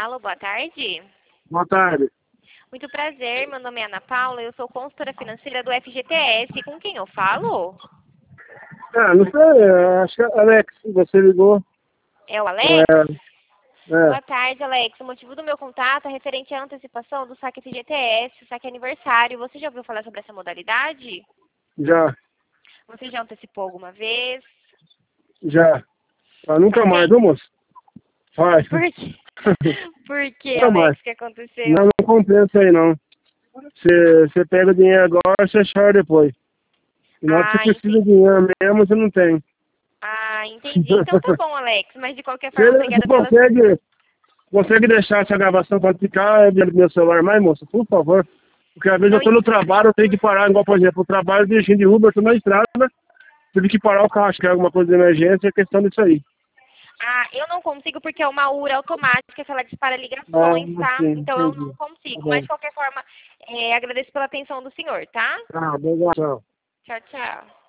Alô, boa tarde. Boa tarde. Muito prazer, meu nome é Ana Paula, eu sou consultora financeira do FGTS. Com quem eu falo? Não sei, acho que Alex, você ligou. É o Alex? É, Boa tarde, Alex. O motivo do meu contato é referente à antecipação do saque FGTS, o saque aniversário. Você já ouviu falar sobre essa modalidade? já, Você já antecipou alguma vez? já. Ah, nunca mais, Pretende? viu, moço? Vai. Por quê? Por quê, Nunca mais. Alex? O que aconteceu? Não compensa aí, não. Você pega o dinheiro agora, você chora depois. E na hora que você Ah, precisa entendi. de dinheiro mesmo, você não tem. Entendi. Então tá bom, Alex. Mas de qualquer forma, Você obrigada pela sua... consegue deixar essa gravação para ficar dentro do meu celular mais, moça? Por favor. Porque às vezes eu Não, tô no trabalho, eu tenho que parar, igual, por exemplo, o trabalho dirigindo de Uber, eu tô na estrada, tive que parar o carro, acho que é alguma coisa de emergência, é questão disso aí. Eu não consigo porque é uma URA automática que ela dispara Ah, ligações, tá? sim, Então eu entendi. não Tá consigo. Mas bom. de qualquer forma, agradeço pela atenção do senhor, tá? Obrigado. Tchau, tchau.